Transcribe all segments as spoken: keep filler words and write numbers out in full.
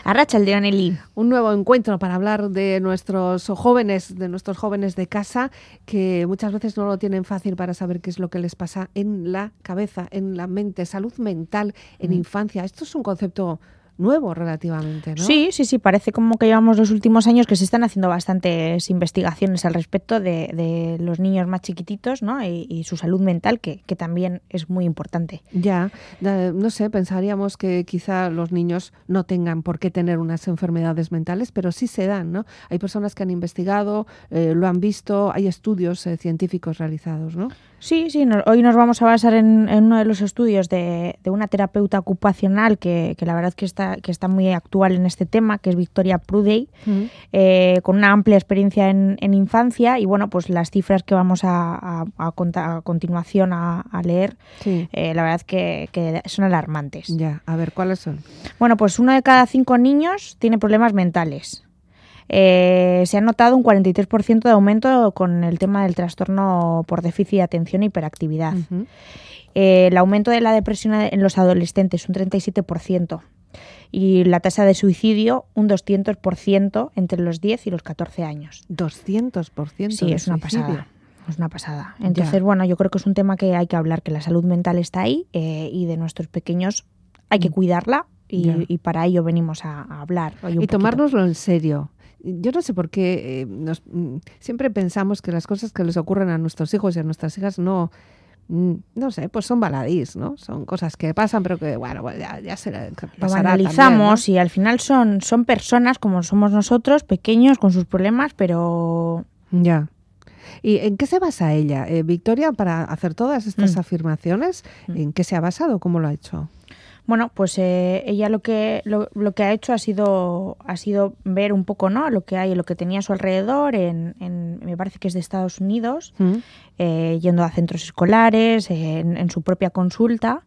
Arratsaldeon, Eli. Un nuevo encuentro para hablar de nuestros jóvenes, de nuestros jóvenes de casa, que muchas veces no lo tienen fácil para saber qué es lo que les pasa en la cabeza, en la mente, salud mental, en mm. infancia. Esto es un concepto nuevo relativamente, ¿no? Sí, sí, sí, parece como que llevamos los últimos años que se están haciendo bastantes investigaciones al respecto de, de los niños más chiquititos, ¿no? Y, y su salud mental, que, que también es muy importante. Ya, no sé, pensaríamos que quizá los niños no tengan por qué tener unas enfermedades mentales, pero sí se dan, ¿no? Hay personas que han investigado, eh, lo han visto, hay estudios eh, científicos realizados, ¿no? Sí, sí, no, hoy nos vamos a basar en, en uno de los estudios de, de una terapeuta ocupacional que, que la verdad que está, que está muy actual en este tema, que es Victoria Pruday, uh-huh. eh, con una amplia experiencia en, en infancia, y bueno, pues las cifras que vamos a, a, a, contar, a continuación a, a leer, sí. eh, la verdad que, que son alarmantes. Ya, a ver, ¿cuáles son? Bueno, pues uno de cada cinco niños tiene problemas mentales. Eh, se ha notado un cuarenta y tres por ciento de aumento con el tema del trastorno por déficit de atención e hiperactividad. Uh-huh. Eh, el aumento de la depresión en los adolescentes, un treinta y siete por ciento. Y la tasa de suicidio, un doscientos por ciento entre los diez y los catorce años. ¿doscientos por ciento? Sí, de es una suicidio. pasada. Es una pasada. Entonces, ya. bueno, yo creo que es un tema que hay que hablar, que la salud mental está ahí eh, y de nuestros pequeños hay que cuidarla y, y para ello venimos a, a hablar. Hoy un y tomárnoslo en serio. Yo no sé por qué eh, nos, siempre pensamos que las cosas que les ocurren a nuestros hijos y a nuestras hijas no, no sé, pues son baladís, ¿no? Son cosas que pasan, pero que, bueno, pues ya, ya se lo banalizamos, ¿no? Y al final son, son personas como somos nosotros, pequeños, con sus problemas, pero... Ya. ¿Y en qué se basa ella, eh, Victoria, para hacer todas estas mm. afirmaciones? ¿En qué se ha basado? ¿Cómo lo ha hecho? Bueno, pues eh, ella lo que lo, lo que ha hecho ha sido ha sido ver un poco, ¿no?, lo que hay, lo que tenía a su alrededor, en, en me parece que es de Estados Unidos, mm. eh, yendo a centros escolares, eh, en, en su propia consulta.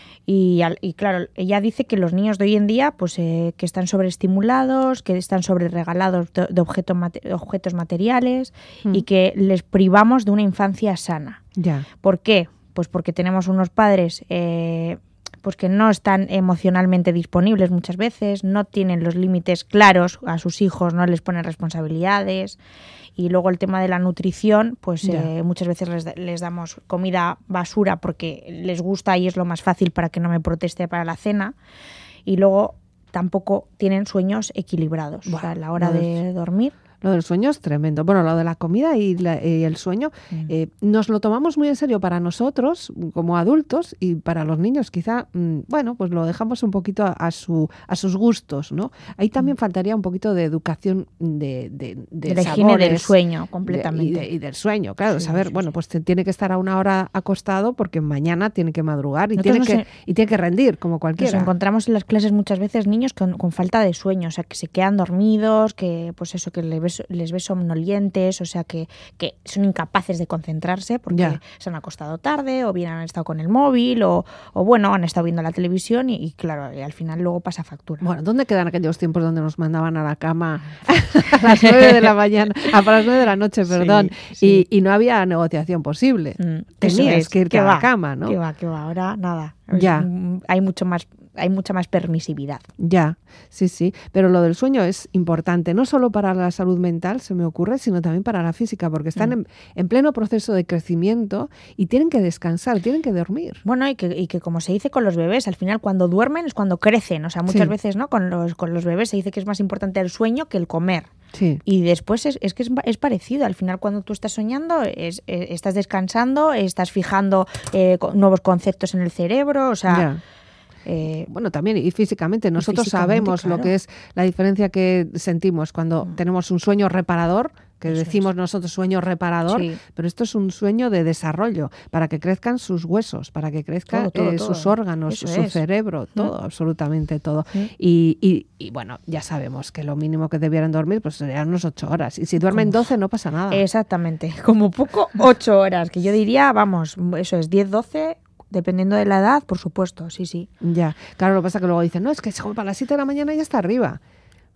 Y, y claro, ella dice que los niños de hoy en día, pues eh, que están sobreestimulados, que están sobreregalados de, de objetos, mate, objetos materiales mm. y que les privamos de una infancia sana. Ya. ¿Por qué? Pues porque tenemos unos padres eh, pues que no están emocionalmente disponibles muchas veces, no tienen los límites claros a sus hijos, no les ponen responsabilidades. Y luego el tema de la nutrición, pues eh, muchas veces les, les damos comida basura porque les gusta y es lo más fácil para que no me proteste para la cena. Y luego tampoco tienen sueños equilibrados. Bueno, o sea, a la hora no de es... dormir. Lo del sueño es tremendo. Bueno, lo de la comida y, la, y el sueño, mm. eh, nos lo tomamos muy en serio para nosotros como adultos, y para los niños quizá, mmm, bueno, pues lo dejamos un poquito a, a, su, a sus gustos, ¿no? Ahí también mm. faltaría un poquito de educación de, de, de, de la sabores, higiene del sueño, completamente. De, y, de, y del sueño, claro. Sí, saber, sí, bueno, sí. pues tiene que estar a una hora acostado porque mañana tiene que madrugar y, tiene que, en... y tiene que rendir como cualquiera. Nos encontramos en las clases muchas veces niños con, con falta de sueño, o sea, que se quedan dormidos, que pues eso, que les ves, les ves somnolientos, o sea que, que son incapaces de concentrarse porque yeah. se han acostado tarde o bien han estado con el móvil o, o bueno, han estado viendo la televisión y, y claro, y al final luego pasa factura. Bueno, ¿dónde quedan aquellos tiempos donde nos mandaban a la cama a las nueve de la mañana, a las nueve de la noche, perdón, sí, sí. Y, y no había negociación posible? Mm, Tenías es, que irte a la cama, ¿no? Que va, que va, ahora nada. Ya. Es, hay mucho más hay mucha más permisividad. Ya, sí, sí. Pero lo del sueño es importante, no solo para la salud mental, se me ocurre, sino también para la física, porque están mm. en, en pleno proceso de crecimiento y tienen que descansar, tienen que dormir. Bueno, y que, y que como se dice con los bebés, al final cuando duermen es cuando crecen. O sea, muchas sí. veces, ¿no? Con los, con los bebés se dice que es más importante el sueño que el comer. Sí. Y después es, es que es, es parecido. Al final, cuando tú estás soñando, es, es, estás descansando, estás fijando eh, nuevos conceptos en el cerebro, o sea... Yeah. Eh, bueno, también y físicamente. Nosotros físicamente, sabemos claro. lo que es la diferencia que sentimos cuando mm. tenemos un sueño reparador, que Eso decimos es. nosotros sueño reparador, sí. pero esto es un sueño de desarrollo, para que crezcan sus huesos, para que crezcan todo, todo, eh, sus todo. órganos, Eso su es. cerebro, todo, mm. absolutamente todo. Mm. Y, y, y bueno, ya sabemos que lo mínimo que debieran dormir pues serían unas ocho horas. Y si duermen Como, doce no pasa nada. Exactamente, como poco ocho horas, que yo diría, vamos, eso es diez, doce... Dependiendo de la edad, por supuesto, sí, sí. Ya, claro, lo que pasa es que luego dicen, no, es que para las siete de la mañana ya está arriba.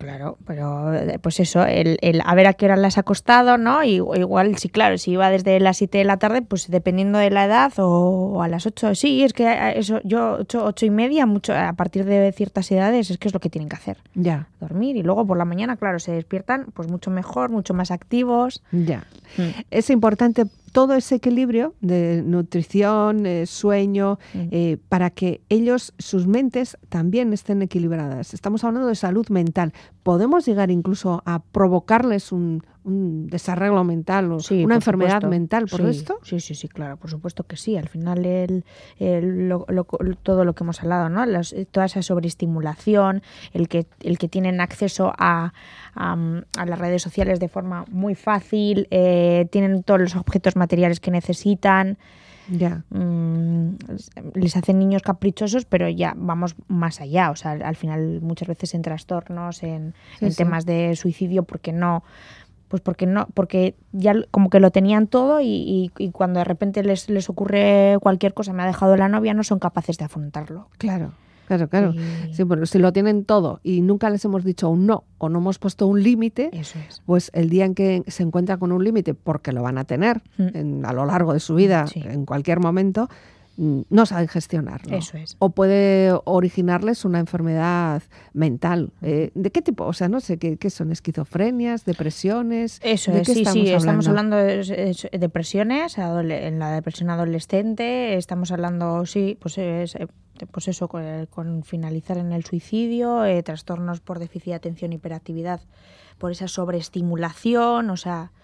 Claro, pero pues eso, el, el a ver a qué hora las has acostado, ¿no? Y igual, sí, claro, si iba desde las siete de la tarde, pues dependiendo de la edad, o, o a las ocho. Sí, es que eso, yo ocho, ocho y media, mucho a partir de ciertas edades, es que es lo que tienen que hacer. Ya. Dormir, y luego por la mañana, claro, se despiertan pues mucho mejor, mucho más activos. Ya. Mm. Es importante todo ese equilibrio de nutrición, eh, sueño, mm. eh, para que ellos, sus mentes también estén equilibradas. Estamos hablando de salud mental. ¿Podemos llegar incluso a provocarles un, un desarreglo mental o sí, una enfermedad supuesto. mental por sí, esto? Sí, sí, sí, claro, por supuesto que sí. Al final el, el, lo, lo, todo lo que hemos hablado, ¿no? Las, toda esa sobreestimulación, el que, el que tienen acceso a, a, a las redes sociales de forma muy fácil, eh, tienen todos los objetos materiales que necesitan. Ya. Mm, les hacen niños caprichosos, pero ya vamos más allá. O sea, al final muchas veces en trastornos, en, sí, en sí. temas de suicidio, porque no, pues porque no, porque ya como que lo tenían todo y, y, y cuando de repente les, les ocurre cualquier cosa, me ha dejado la novia, no son capaces de afrontarlo. Claro. Claro, claro. Sí. Sí, bueno, si lo tienen todo y nunca les hemos dicho un no o no hemos puesto un límite, es. pues el día en que se encuentra con un límite, porque lo van a tener mm. en, a lo largo de su vida, sí. en cualquier momento, no saben gestionarlo. Eso es. O puede originarles una enfermedad mental. Eh, ¿De qué tipo? O sea, no sé, ¿qué, qué son? ¿Esquizofrenias? ¿Depresiones? Eso ¿De es, qué sí, estamos sí. hablando? Estamos hablando de depresiones, en la depresión adolescente, estamos hablando, sí, pues es... pues eso, con, con finalizar en el suicidio, eh, trastornos por déficit de atención, hiperactividad, por esa sobreestimulación, o sea,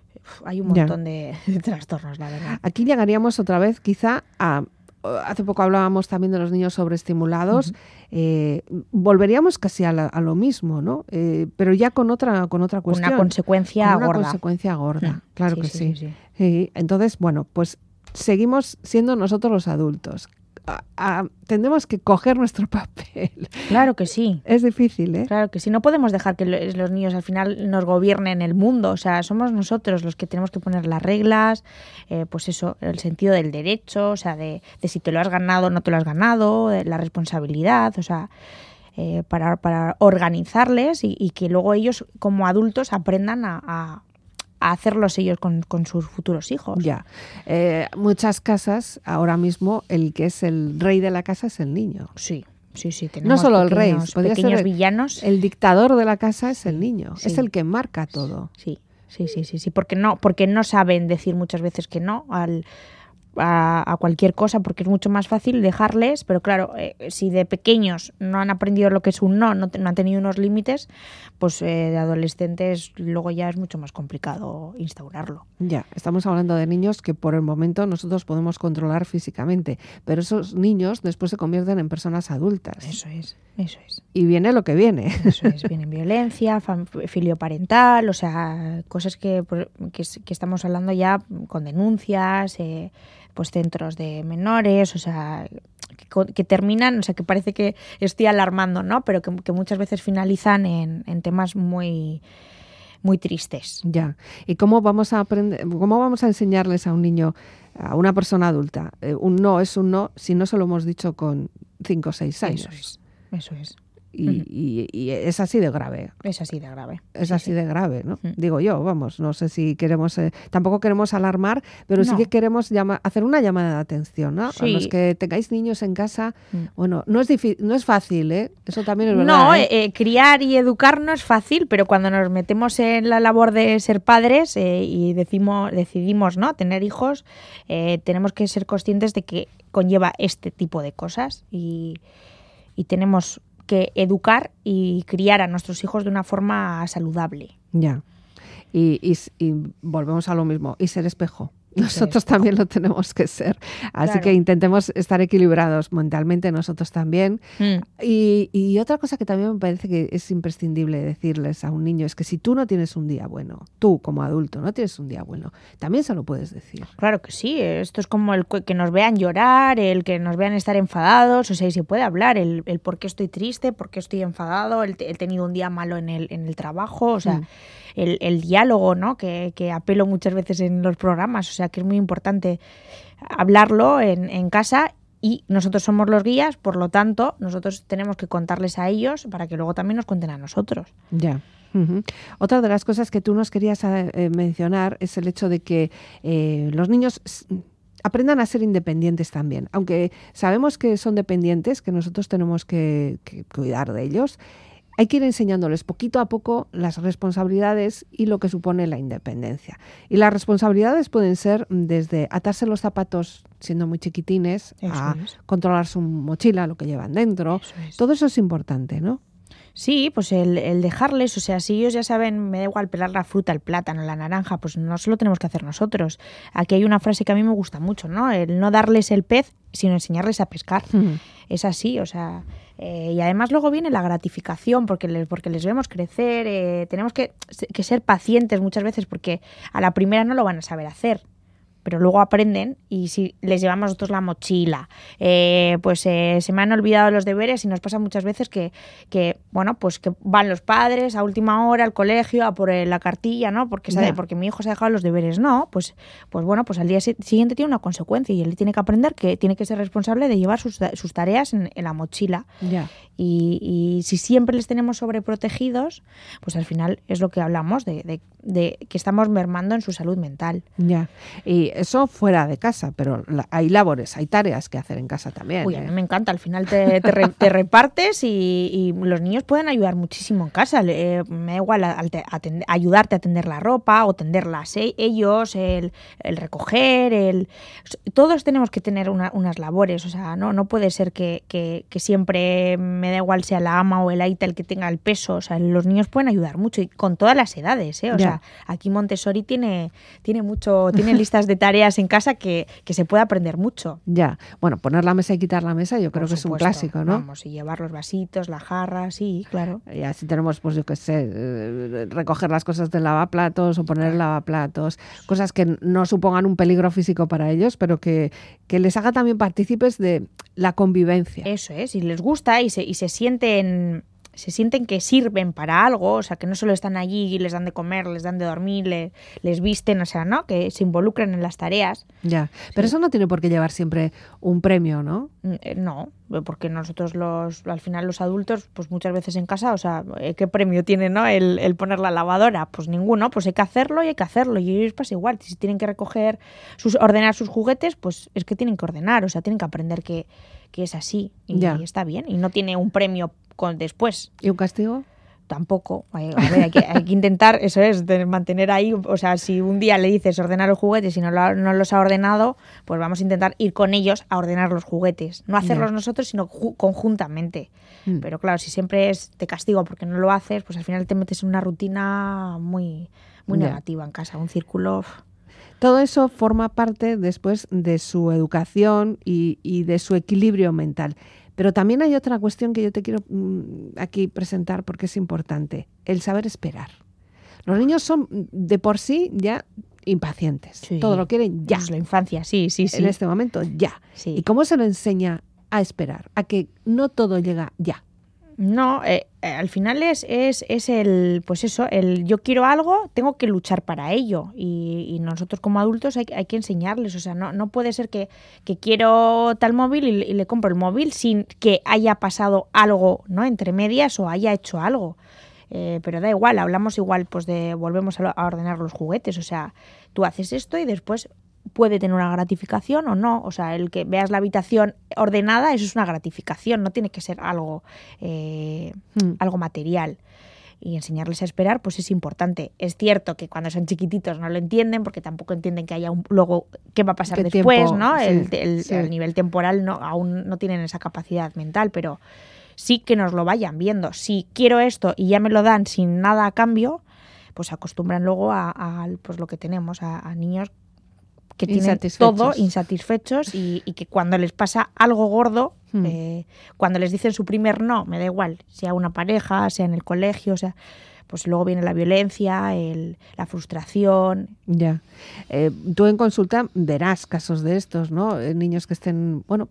hay un montón de, de trastornos, la verdad. Aquí llegaríamos otra vez quizá a... Hace poco hablábamos también de los niños sobreestimulados. Uh-huh. eh, volveríamos casi a, la, a lo mismo, ¿no? Eh, pero ya con otra con otra cuestión. Una consecuencia con una gorda. consecuencia gorda, uh-huh. claro sí, que sí, sí. Sí, sí. sí. Entonces, bueno, pues seguimos siendo nosotros los adultos. A, a, tendremos que coger nuestro papel. Claro que sí. Es difícil, ¿eh? Claro que sí. No podemos dejar que los niños al final nos gobiernen el mundo. O sea, somos nosotros los que tenemos que poner las reglas, eh, pues eso, el sentido del derecho, o sea, de, de si te lo has ganado o no te lo has ganado, de la responsabilidad, o sea, eh, para, para organizarles y, y que luego ellos como adultos aprendan a... a a hacerlos ellos con, con sus futuros hijos. Ya. Eh, muchas casas, ahora mismo, el que es el rey de la casa es el niño. Sí, sí, sí. Tenemos no solo pequeños, el rey, podría pequeños ser el, villanos. El dictador de la casa es el niño, sí. es el que marca todo. Sí, sí, sí, sí, sí, porque no, porque no saben decir muchas veces que no al... A, a cualquier cosa, porque es mucho más fácil dejarles, pero claro, eh, si de pequeños no han aprendido lo que es un no, no, no han tenido unos límites, pues eh, de adolescentes luego ya es mucho más complicado instaurarlo. Ya, estamos hablando de niños que por el momento nosotros podemos controlar físicamente, pero esos niños después se convierten en personas adultas. Eso es, eso es. Y viene lo que viene. Eso es, viene violencia, filioparental, o sea, cosas que, que, que estamos hablando ya con denuncias, eh, pues centros de menores, o sea, que, que terminan, o sea, que parece que estoy alarmando, ¿no? Pero que, que muchas veces finalizan en, en temas muy, muy tristes. Ya. ¿Y cómo vamos a aprender, cómo vamos a enseñarles a un niño, a una persona adulta, eh, un no es un no si no se lo hemos dicho con cinco o seis años? Eso es, eso es. Y, uh-huh. y, y es así de grave. Es así de grave. Es sí, así sí. de grave, ¿no? Uh-huh. Digo yo, vamos, no sé si queremos, eh, tampoco queremos alarmar, pero no. sí que queremos llama, hacer una llamada de atención, ¿no? Sí. A los que tengáis niños en casa, uh-huh. bueno, no es difícil, no es fácil, ¿eh? Eso también es verdad. No, ¿eh? Eh, criar y educar no es fácil, pero cuando nos metemos en la labor de ser padres eh, y decimos, decidimos, ¿no?, tener hijos, eh, tenemos que ser conscientes de que conlleva este tipo de cosas y, y tenemos que educar y criar a nuestros hijos de una forma saludable. Ya. Y, y, y volvemos a lo mismo, y ser espejo. Nosotros también lo tenemos que ser. Así claro. que intentemos estar equilibrados mentalmente nosotros también. Mm. Y, y otra cosa que también me parece que es imprescindible decirles a un niño es que si tú no tienes un día bueno, tú como adulto no tienes un día bueno, también se lo puedes decir. Claro que sí. Esto es como el que nos vean llorar, el que nos vean estar enfadados. O sea, y se puede hablar el, el por qué estoy triste, por qué estoy enfadado, el he tenido un día malo en el, en el trabajo. O sea, mm. el, el diálogo, ¿no?, que, que apelo muchas veces en los programas. O sea, que es muy importante hablarlo en, en casa y nosotros somos los guías, por lo tanto, nosotros tenemos que contarles a ellos para que luego también nos cuenten a nosotros. Ya. Uh-huh. Otra de las cosas que tú nos querías eh, mencionar es el hecho de que eh, los niños aprendan a ser independientes también. Aunque sabemos que son dependientes, que nosotros tenemos que, que cuidar de ellos, hay que ir enseñándoles poquito a poco las responsabilidades y lo que supone la independencia. Y las responsabilidades pueden ser desde atarse los zapatos siendo muy chiquitines, eso a es. Controlar su mochila, lo que llevan dentro. Eso es. Todo eso es importante, ¿no? Sí, pues el, el dejarles, o sea, si ellos ya saben, me da igual pelar la fruta, el plátano, la naranja, pues no se lo tenemos que hacer nosotros. Aquí hay una frase que a mí me gusta mucho, ¿no? El no darles el pez, sino enseñarles a pescar. Uh-huh. Es así, o sea, eh, y además luego viene la gratificación, porque les, porque les vemos crecer, eh, tenemos que, que ser pacientes muchas veces, porque a la primera no lo van a saber hacer. Pero luego aprenden y si les llevamos nosotros la mochila, eh, pues eh, se me han olvidado los deberes y nos pasa muchas veces que, que bueno, pues que van los padres a última hora al colegio a por la cartilla, ¿no? Porque sabe, porque mi hijo se ha dejado los deberes, no, pues, pues bueno, pues al día siguiente tiene una consecuencia y él tiene que aprender que tiene que ser responsable de llevar sus, sus tareas en, en la mochila. Ya. Y, y si siempre les tenemos sobreprotegidos, pues al final es lo que hablamos de, de, de que estamos mermando en su salud mental. Ya. Y eso fuera de casa, pero la, hay labores, hay tareas que hacer en casa también. Uy, ¿eh? A mí me encanta. Al final te, te, re, te repartes y, y los niños pueden ayudar muchísimo en casa. Eh, me da igual atender, ayudarte a tender la ropa o tenderlas eh, ellos, el, el recoger, el todos tenemos que tener una, unas labores. O sea, no, no puede ser que, que, que siempre me da igual sea la ama o el aita el que tenga el peso. O sea, los niños pueden ayudar mucho y con todas las edades. ¿eh? O ya. sea, aquí Montessori tiene, tiene mucho, tiene listas de tareas en casa que, que se puede aprender mucho. Ya, bueno, poner la mesa y quitar la mesa yo creo Por que supuesto, es un clásico, ¿no? Vamos, y llevar los vasitos, la jarra, sí, claro. Y así tenemos, pues yo qué sé, eh, recoger las cosas del lavaplatos o poner el lavaplatos, cosas que no supongan un peligro físico para ellos, pero que, que les haga también partícipes de la convivencia. Eso es, y les gusta y se, y se sienten... se sienten que sirven para algo, o sea, que no solo están allí y les dan de comer, les dan de dormir, les, les visten, o sea, ¿no? Que se involucren en las tareas. Ya, pero sí. Eso no tiene por qué llevar siempre un premio, ¿no? No, porque nosotros los, al final los adultos, pues muchas veces en casa, o sea, ¿qué premio tiene, no? El, el poner la lavadora, pues ninguno, pues hay que hacerlo y hay que hacerlo, y ellos pasa igual, si tienen que recoger, sus, ordenar sus juguetes, pues es que tienen que ordenar, o sea, tienen que aprender que, que es así, y, y está bien, y no tiene un premio con después. ¿Y un castigo? Tampoco. A ver, hay, que, hay que intentar, eso es, de mantener ahí, o sea, si un día le dices ordenar los juguetes y no, lo, no los ha ordenado, pues vamos a intentar ir con ellos a ordenar los juguetes. No hacerlos yeah. nosotros, sino ju- conjuntamente. Mm. Pero claro, si siempre es te castigo porque no lo haces, pues al final te metes en una rutina muy, muy yeah. negativa en casa, un círculo... Todo eso forma parte después de su educación y, y de su equilibrio mental. Pero también hay otra cuestión que yo te quiero mmm, aquí presentar porque es importante, el saber esperar. Los niños son de por sí ya impacientes, sí. Todo lo quieren ya. Es la infancia, sí, sí, sí. En este momento ya. Sí. ¿Y cómo se lo enseña a esperar? A que no todo llega ya. No, eh, eh, al final es, es, es el, pues eso, el yo quiero algo, tengo que luchar para ello y, y nosotros como adultos hay, hay que enseñarles, o sea, no, no puede ser que, que quiero tal móvil y, y le compro el móvil sin que haya pasado algo, ¿no? Entre medias o haya hecho algo. Eh, pero da igual, hablamos igual, pues de volvemos a, a ordenar los juguetes, o sea, tú haces esto y después puede tener una gratificación o no, o sea, el que veas la habitación ordenada, eso es una gratificación, no tiene que ser algo, eh, hmm. algo material. Y enseñarles a esperar, pues es importante. Es cierto que cuando son chiquititos no lo entienden, porque tampoco entienden que haya un luego qué va a pasar después, tiempo? ¿no? Sí, el, el, sí. el nivel temporal no, aún no tienen esa capacidad mental, pero sí que nos lo vayan viendo. Si quiero esto y ya me lo dan sin nada a cambio, pues acostumbran luego a, a pues lo que tenemos, a, a niños que tienen todo insatisfechos y, y que cuando les pasa algo gordo, hmm. eh, cuando les dicen su primer no, me da igual, sea una pareja, sea en el colegio, o sea, pues luego viene la violencia, el, la frustración. Ya. Eh, tú en consulta verás casos de estos, ¿no? Eh, niños que estén, bueno, pues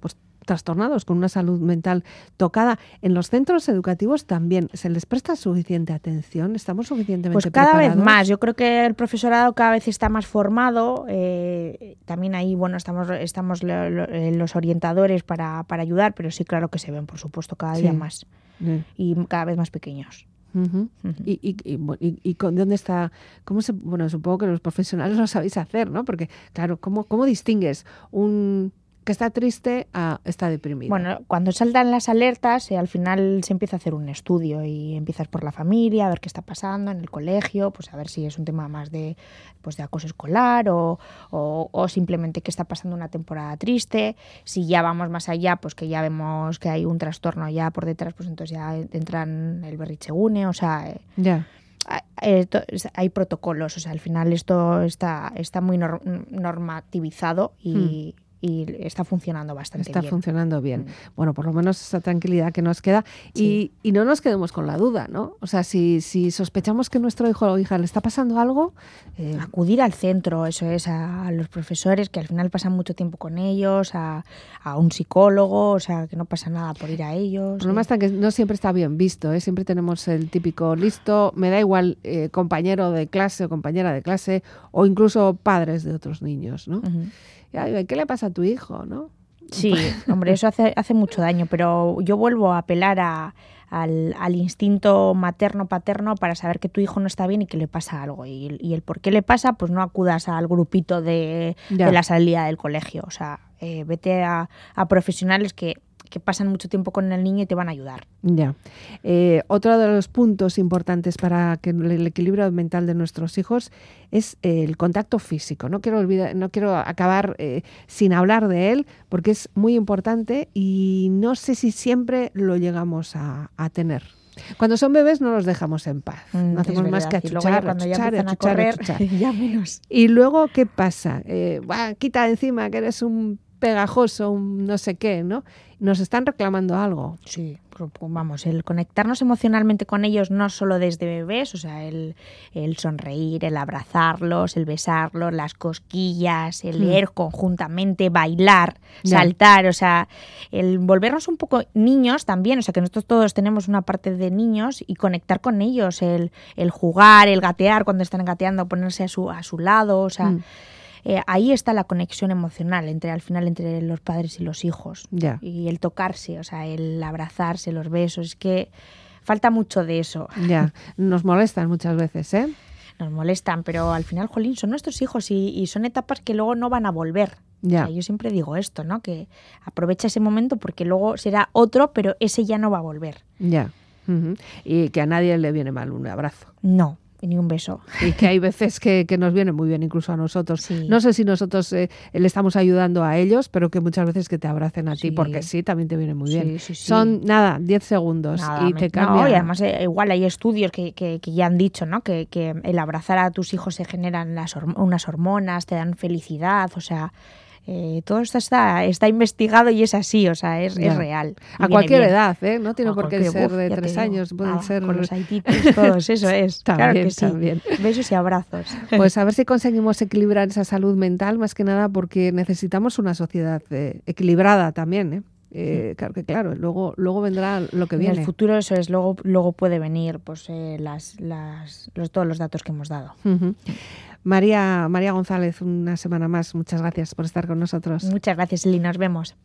trastornados, con una salud mental tocada. En los centros educativos también, ¿se les presta suficiente atención? ¿Estamos suficientemente pues cada preparados? Vez más. Yo creo que el profesorado cada vez está más formado. Eh, también ahí, bueno, estamos, estamos lo, lo, los orientadores para, para ayudar, pero sí, claro que se ven, por supuesto, cada día sí. más. Sí. Y cada vez más pequeños. Uh-huh. Uh-huh. ¿Y, y, y, y, y dónde está? ¿Cómo se, bueno, supongo que los profesionales lo sabéis hacer, ¿no? Porque, claro, ¿cómo, cómo distingues un que está triste a está deprimido? Bueno, cuando saltan las alertas, eh, al final se empieza a hacer un estudio y empiezas por la familia, a ver qué está pasando en el colegio, pues a ver si es un tema más de, pues de acoso escolar o, o, o simplemente que está pasando una temporada triste. Si ya vamos más allá, pues que ya vemos que hay un trastorno ya por detrás, pues entonces ya entran el berrichegune, o sea... Eh, ya. Esto, hay protocolos, o sea, al final esto está, está muy nor- normativizado y... Hmm. y está funcionando bastante está bien. Está funcionando bien. Mm. Bueno, por lo menos esa tranquilidad que nos queda. Sí. Y, y no nos quedemos con la duda, ¿no? O sea, si, si sospechamos que nuestro hijo o hija le está pasando algo... Eh... Acudir al centro, eso es, a, a los profesores, que al final pasan mucho tiempo con ellos, a, a un psicólogo, o sea, que no pasa nada por ir a ellos. El problema está que no siempre está bien visto, ¿eh? Siempre tenemos el típico listo, me da igual eh, compañero de clase o compañera de clase, o incluso padres de otros niños, ¿no? Uh-huh. ¿Qué le pasa a tu hijo, no? Sí, hombre, eso hace, hace mucho daño, pero yo vuelvo a apelar a, al, al instinto materno-paterno para saber que tu hijo no está bien y que le pasa algo. Y, y el por qué le pasa, pues no acudas al grupito de, de la salida del colegio. O sea, eh, vete a, a profesionales que... que pasan mucho tiempo con el niño y te van a ayudar. Ya. Eh, otro de los puntos importantes para que el equilibrio mental de nuestros hijos es el contacto físico. No quiero olvidar, no quiero acabar eh, sin hablar de él, porque es muy importante y no sé si siempre lo llegamos a, a tener. Cuando son bebés no los dejamos en paz. Mm, no hacemos más que achuchar, cuando achuchar, ya achuchar, a correr, achuchar. Ya menos. Y luego, ¿qué pasa? Eh, bah, quita de encima que eres un pegajoso, un no sé qué, ¿no? Nos están reclamando algo. Sí, vamos, el conectarnos emocionalmente con ellos no solo desde bebés, o sea, el, el sonreír, el abrazarlos, el besarlos, las cosquillas, el leer mm. conjuntamente, bailar, yeah. saltar, o sea, el volvernos un poco niños también, o sea, que nosotros todos tenemos una parte de niños y conectar con ellos, el, el jugar, el gatear cuando están gateando, ponerse a su, a su lado, o sea... Mm. Eh, ahí está la conexión emocional entre al final entre los padres y los hijos. Yeah. Y el tocarse, o sea, el abrazarse, los besos, es que falta mucho de eso. Ya, yeah. Nos molestan muchas veces, ¿eh? Nos molestan, pero al final, jolín, son nuestros hijos y, y son etapas que luego no van a volver. Yeah. O sea, yo siempre digo esto, ¿no? Que aprovecha ese momento porque luego será otro, pero ese ya no va a volver. Ya. Yeah. Uh-huh. Y que a nadie le viene mal un abrazo. No. Ni un beso. Y que hay veces que, que nos viene muy bien incluso a nosotros. Sí. No sé si nosotros eh, le estamos ayudando a ellos, pero que muchas veces que te abracen a ti, sí. porque sí, también te viene muy bien. Sí, sí, sí. Son, nada, diez segundos nada, y me, te cambia. No, y además eh, igual hay estudios que, que, que ya han dicho, ¿no? Que, que el abrazar a tus hijos se generan las horm- unas hormonas, te dan felicidad, o sea... Eh, todo esto está, está investigado y es así, o sea, es, es real. A cualquier bien. edad, ¿eh? No tiene a por qué ser de tres años, pueden ah, ser... Con los haititos, todos, eso es. También, claro que sí. También. Besos y abrazos. Pues a ver si conseguimos equilibrar esa salud mental, más que nada porque necesitamos una sociedad eh, equilibrada también, ¿eh? Eh, claro que claro, luego luego vendrá lo que viene. En el futuro eso es, luego luego puede venir pues eh, las, las los, todos los datos que hemos dado. Uh-huh. María María González, una semana más, muchas gracias por estar con nosotros. Muchas gracias, Eli, nos vemos.